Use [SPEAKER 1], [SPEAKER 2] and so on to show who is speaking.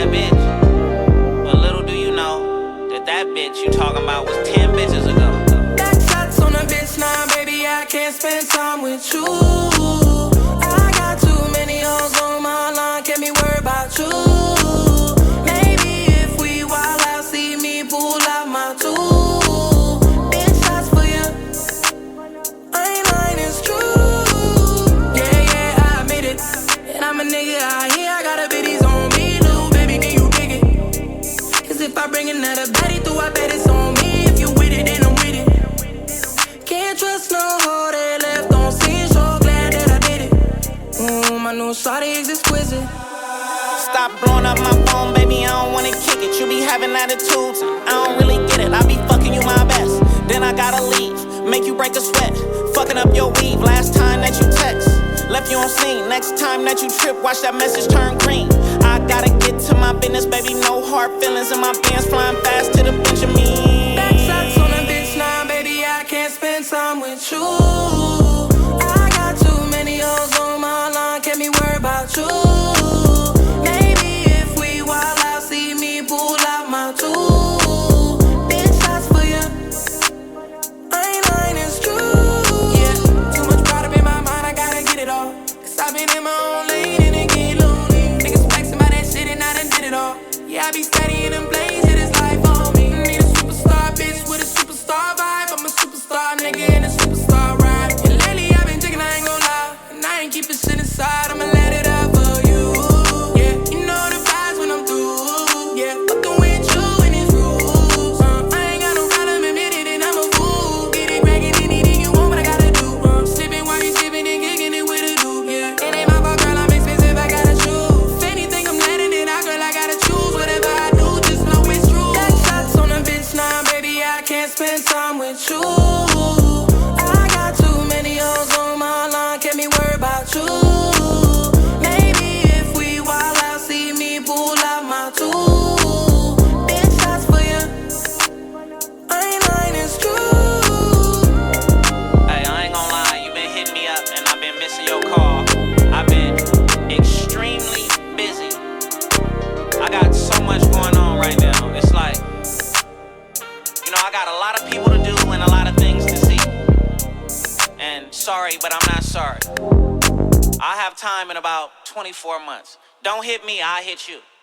[SPEAKER 1] bitch. But little do you know that that bitch you talking about was 10 bitches ago.
[SPEAKER 2] Back shots on a bitch now, baby, I can't spend time with you. I got too many hoes on my line, can't be worried about you. Maybe if we wild out, see me pull out my tool. Bitch shots for you, I ain't lying, it's true. Yeah, I admit it. And I'm a nigga out here, I got a biddies on me, little baby, can you dig it? Cause if I bring another baddie through, I bet it's on me. If you with it, then I'm with it. Can't trust no hoe that left on scene, so glad that I did it. My new shawty is exquisite.
[SPEAKER 1] Stop blowing up my phone, baby, I don't wanna kick it. You be having attitudes, I don't really get it. I be fucking you my best, then I gotta leave. Make you break a sweat, fucking up your weave. Last time that you text, left you on scene. Next time that you trip, watch that message turn green. I gotta get to my business, baby, no hard feelings. And my bands flying fast to the Benjamin.
[SPEAKER 2] Back shots on a bitch now, baby, I can't spend time with you. I got too many hoes on my line, can't be worried about you. Maybe if we wild out, see me pull out my tool. Bitch shots for you, I ain't lying, it's true. Yeah, too much pride up in my mind, I gotta get it all. Cause I've been in my own lane and it get lonely. Niggas flexing by that shit and I done did it all. Yeah, I be steady in them blades, yeah, this life on me. Need a superstar bitch with a superstar vibe. I'm a superstar nigga in a superstar ride. And lately I've been taking, I ain't gon' lie. And I ain't keeping shit inside, I'ma let it out for you. Yeah, you know the vibes when I'm through. Yeah, fucking with you and these rules. I ain't got no problem admitting it, I'm a fool. Get it crackin', anything you want, what I gotta do. Slipping while you sipping and kicking it with a dude. Yeah, it ain't my fault, girl, I'm expensive, I gotta choose. If anything I'm letting it out, girl, I gotta choose. Whatever I do, just know it's true. Back shots on a bitch now, baby, I can't spend time with you. I got too many hoes on my line, can't be worried about you. Maybe if we wild out, see me pull out my tool. Bitch shots for you, I ain't lying, it's true.
[SPEAKER 1] Hey, I ain't gon' lie, you been hitting me up and I've been missing your call. I've been extremely busy. I got so much going on right now. It's like, you know, I got a lot of people to do and a lot of things to see. And sorry, but I'm not sorry. I'll have time in about 24 months. Don't hit me, I'll hit you.